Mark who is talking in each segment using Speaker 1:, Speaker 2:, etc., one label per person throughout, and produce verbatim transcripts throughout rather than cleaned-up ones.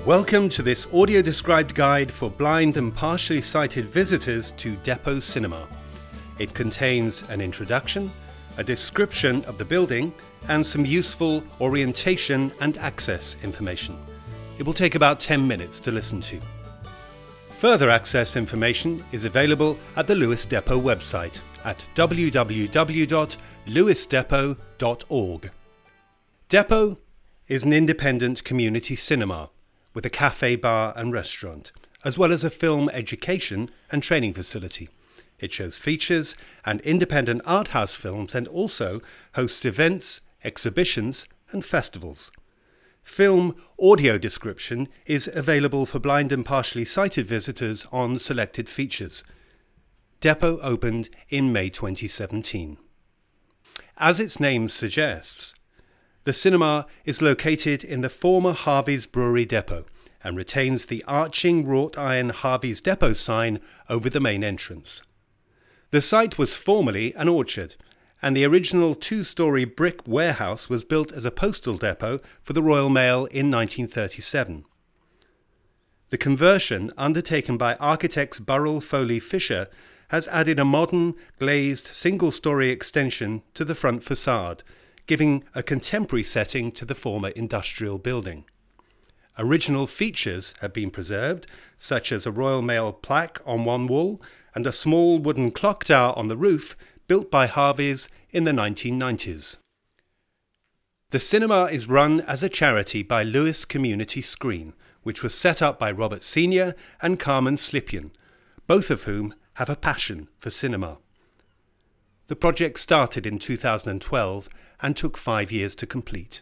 Speaker 1: Welcome to this audio-described guide for blind and partially sighted visitors to Depot Cinema. It contains an introduction, a description of the building, and some useful orientation and access information. It will take about ten minutes to listen to. Further access information is available at the Lewis Depot website at w w w dot lewis depot dot org. Depot is an independent community cinema with a cafe, bar and restaurant, as well as a film education and training facility. It shows features and independent art house films and also hosts events, exhibitions and festivals. Film audio description is available for blind and partially sighted visitors on selected features. Depot opened in May twenty seventeen. As its name suggests, the cinema is located in the former Harvey's Brewery Depot and retains the arching wrought iron Harvey's Depot sign over the main entrance. The site was formerly an orchard, and the original two-storey brick warehouse was built as a postal depot for the Royal Mail in nineteen thirty-seven. The conversion, undertaken by architects Burrell Foley Fisher, has added a modern, glazed, single-storey extension to the front facade, giving a contemporary setting to the former industrial building. Original features have been preserved, such as a Royal Mail plaque on one wall and a small wooden clock tower on the roof, built by Harvey's in the nineteen nineties. The cinema is run as a charity by Lewis Community Screen, which was set up by Robert Senior and Carmen Slipian, both of whom have a passion for cinema. The project started in two thousand twelve and took five years to complete.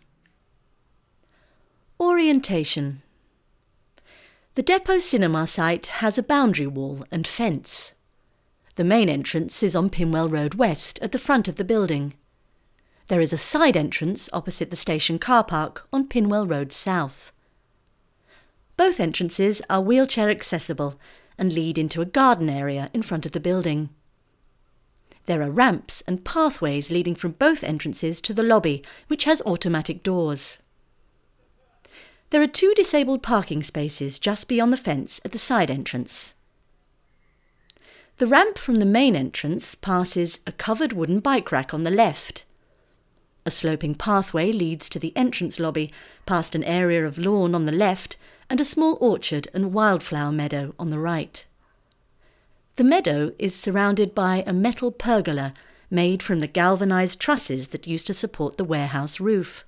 Speaker 2: Orientation. The Depot Cinema site has a boundary wall and fence. The main entrance is on Pinwell Road West at the front of the building. There is a side entrance opposite the station car park on Pinwell Road South. Both entrances are wheelchair accessible and lead into a garden area in front of the building. There are ramps and pathways leading from both entrances to the lobby, which has automatic doors. There are two disabled parking spaces just beyond the fence at the side entrance. The ramp from the main entrance passes a covered wooden bike rack on the left. A sloping pathway leads to the entrance lobby, past an area of lawn on the left and a small orchard and wildflower meadow on the right. The meadow is surrounded by a metal pergola made from the galvanised trusses that used to support the warehouse roof.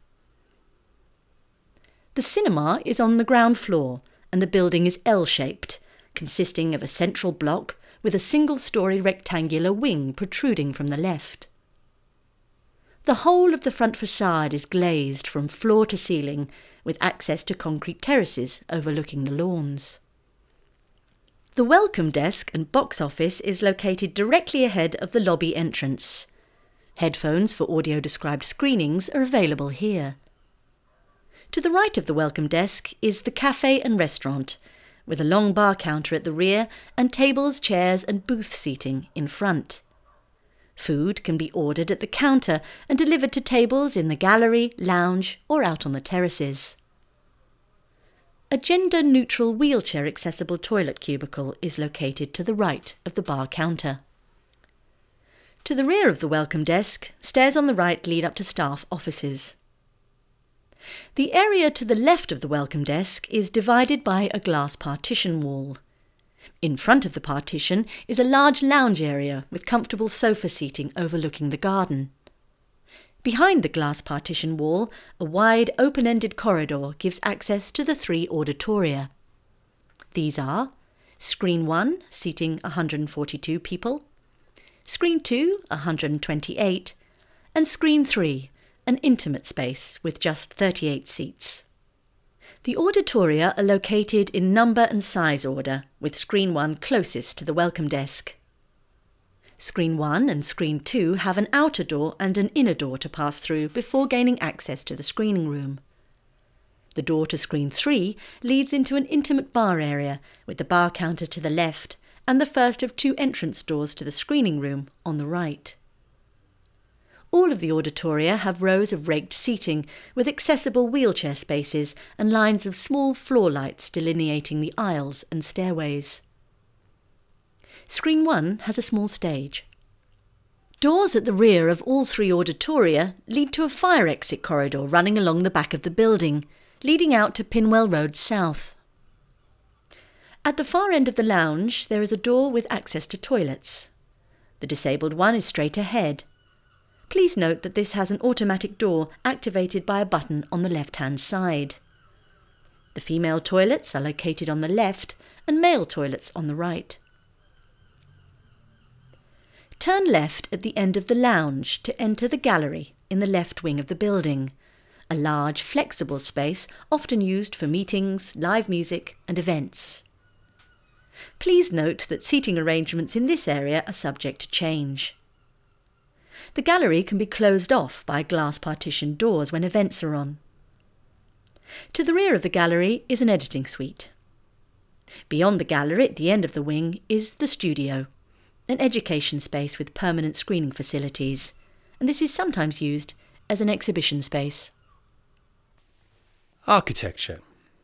Speaker 2: The cinema is on the ground floor and the building is L-shaped, consisting of a central block with a single-storey rectangular wing protruding from the left. The whole of the front facade is glazed from floor to ceiling, with access to concrete terraces overlooking the lawns. The welcome desk and box office is located directly ahead of the lobby entrance. Headphones for audio-described screenings are available here. To the right of the welcome desk is the cafe and restaurant, with a long bar counter at the rear and tables, chairs and booth seating in front. Food can be ordered at the counter and delivered to tables in the gallery, lounge or out on the terraces. A gender-neutral wheelchair-accessible toilet cubicle is located to the right of the bar counter. To the rear of the welcome desk, stairs on the right lead up to staff offices. The area to the left of the welcome desk is divided by a glass partition wall. In front of the partition is a large lounge area with comfortable sofa seating overlooking the garden. Behind the glass partition wall, a wide open-ended corridor gives access to the three auditoria. These are Screen one, seating one hundred forty-two people, Screen two, one hundred twenty-eight, and Screen three, an intimate space with just thirty-eight seats. The auditoria are located in number and size order, with Screen one closest to the welcome desk. Screen one and Screen two have an outer door and an inner door to pass through before gaining access to the screening room. The door to Screen three leads into an intimate bar area, with the bar counter to the left and the first of two entrance doors to the screening room on the right. All of the auditoria have rows of raked seating with accessible wheelchair spaces and lines of small floor lights delineating the aisles and stairways. Screen one has a small stage. Doors at the rear of all three auditoria lead to a fire exit corridor running along the back of the building, leading out to Pinwell Road South. At the far end of the lounge, there is a door with access to toilets. The disabled one is straight ahead. Please note that this has an automatic door activated by a button on the left-hand side. The female toilets are located on the left and male toilets on the right. Turn left at the end of the lounge to enter the gallery in the left wing of the building, a large flexible space often used for meetings, live music and events. Please note that seating arrangements in this area are subject to change. The gallery can be closed off by glass partition doors when events are on. To the rear of the gallery is an editing suite. Beyond the gallery at the end of the wing is the studio, an education space with permanent screening facilities, and this is sometimes used as an exhibition space.
Speaker 1: Architecture.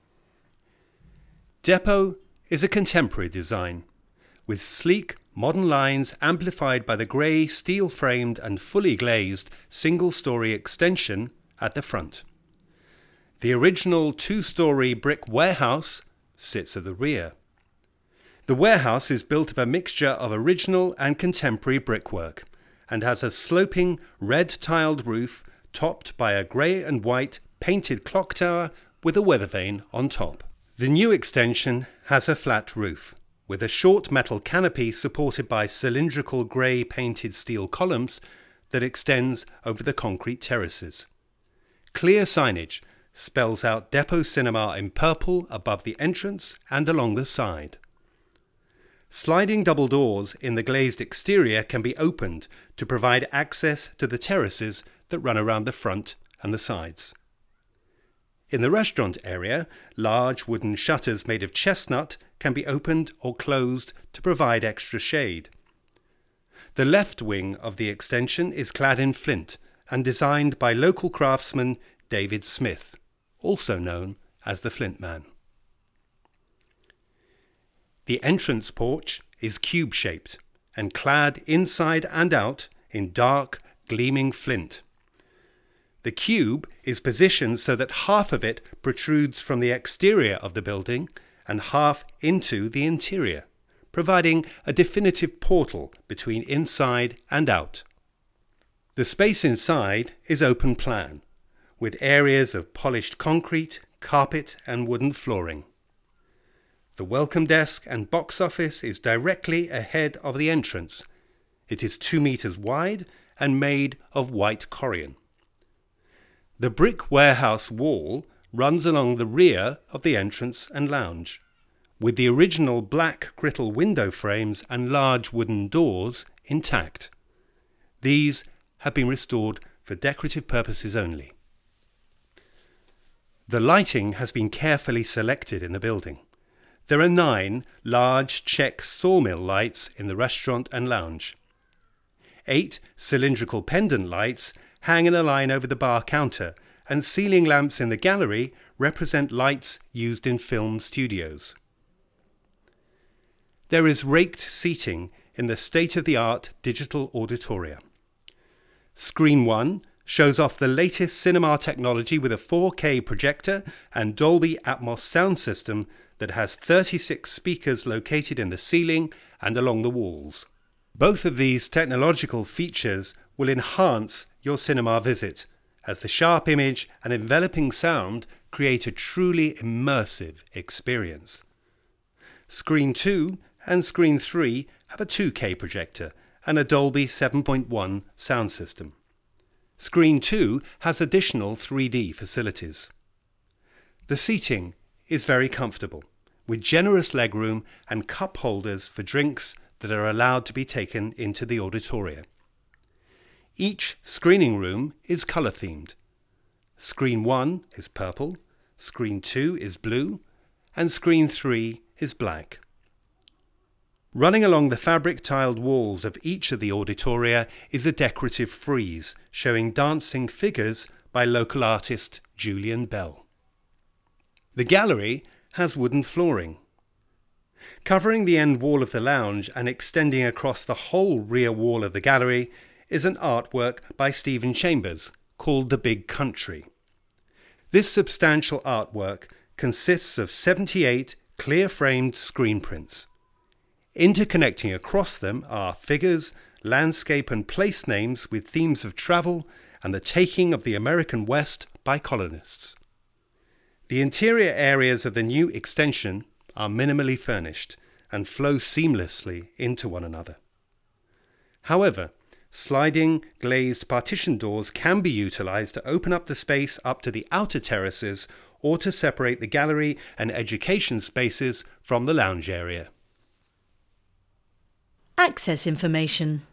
Speaker 1: Depot is a contemporary design, with sleek, modern lines amplified by the grey, steel-framed and fully glazed single-storey extension at the front. The original two-storey brick warehouse sits at the rear. The warehouse is built of a mixture of original and contemporary brickwork and has a sloping red-tiled roof topped by a grey and white painted clock tower with a weather vane on top. The new extension has a flat roof, with a short metal canopy supported by cylindrical grey painted steel columns that extends over the concrete terraces. Clear signage spells out Depot Cinema in purple above the entrance and along the side. Sliding double doors in the glazed exterior can be opened to provide access to the terraces that run around the front and the sides. In the restaurant area, large wooden shutters made of chestnut can be opened or closed to provide extra shade. The left wing of the extension is clad in flint and designed by local craftsman David Smith, also known as the Flint Man. The entrance porch is cube-shaped and clad inside and out in dark, gleaming flint. The cube is positioned so that half of it protrudes from the exterior of the building and half into the interior, providing a definitive portal between inside and out. The space inside is open plan, with areas of polished concrete, carpet and wooden flooring. The welcome desk and box office is directly ahead of the entrance. It is two metres wide and made of white corian. The brick warehouse wall runs along the rear of the entrance and lounge, with the original black grittle window frames and large wooden doors intact. These have been restored for decorative purposes only. The lighting has been carefully selected in the building. There are nine large Czech sawmill lights in the restaurant and lounge. Eight cylindrical pendant lights hang in a line over the bar counter, and ceiling lamps in the gallery represent lights used in film studios. There is raked seating in the state-of-the-art digital auditoria. Screen one shows off the latest cinema technology with a four K projector and Dolby Atmos sound system that has thirty-six speakers located in the ceiling and along the walls. Both of these technological features will enhance your cinema visit, as the sharp image and enveloping sound create a truly immersive experience. Screen two and Screen three have a two K projector and a Dolby seven point one sound system. Screen two has additional three D facilities. The seating is very comfortable, with generous legroom and cup holders for drinks that are allowed to be taken into the auditoria. Each screening room is colour-themed. Screen one is purple, Screen two is blue, and Screen three is black. Running along the fabric-tiled walls of each of the auditoria is a decorative frieze showing dancing figures by local artist Julian Bell. The gallery has wooden flooring. Covering the end wall of the lounge and extending across the whole rear wall of the gallery is an artwork by Stephen Chambers called The Big Country. This substantial artwork consists of seventy-eight clear-framed screen prints. Interconnecting across them are figures, landscape and place names with themes of travel and the taking of the American West by colonists. The interior areas of the new extension are minimally furnished and flow seamlessly into one another. However, sliding glazed partition doors can be utilised to open up the space up to the outer terraces or to separate the gallery and education spaces from the lounge area.
Speaker 2: Access information.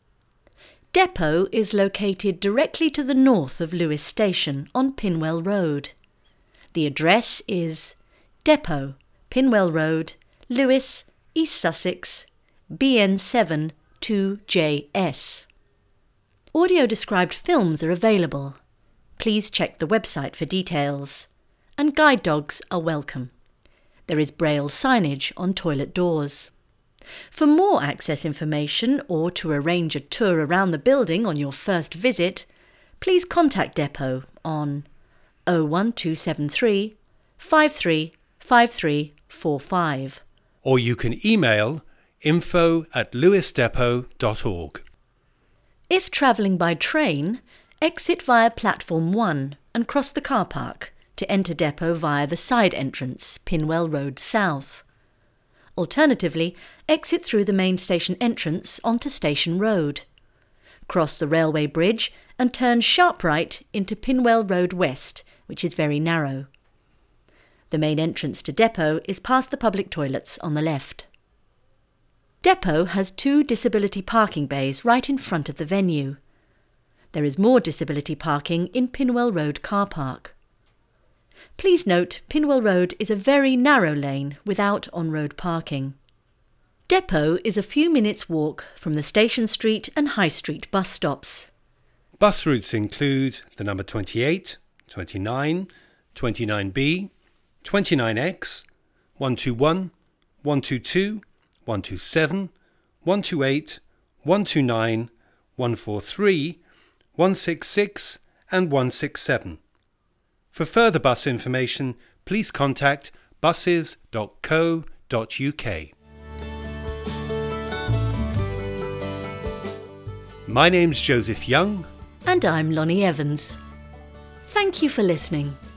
Speaker 2: Depot is located directly to the north of Lewes Station on Pinwell Road. The address is Depot, Pinwell Road, Lewes, East Sussex, B N seven two J S. Audio-described films are available. Please check the website for details. And guide dogs are welcome. There is braille signage on toilet doors. For more access information or to arrange a tour around the building on your first visit, please contact Depot on oh one two seven three, five three five three four five.
Speaker 1: Or you can email info at lewes depot dot org.
Speaker 2: If travelling by train, exit via platform one and cross the car park to enter Depot via the side entrance, Pinwell Road South. Alternatively, exit through the main station entrance onto Station Road. Cross the railway bridge and turn sharp right into Pinwell Road West, which is very narrow. The main entrance to Depot is past the public toilets on the left. Depot has two disability parking bays right in front of the venue. There is more disability parking in Pinwell Road car park. Please note, Pinwell Road is a very narrow lane without on-road parking. Depot is a few minutes' walk from the Station Street and High Street bus stops.
Speaker 1: Bus routes include the number twenty-eight, twenty-nine, twenty-nine B, twenty-nine X, one two one, one two two, one two seven, one two eight, one two nine, one four three, one six six and one six seven. For further bus information, please contact buses dot co dot U K. My name's Joseph Young.
Speaker 2: And I'm Lonnie Evans. Thank you for listening.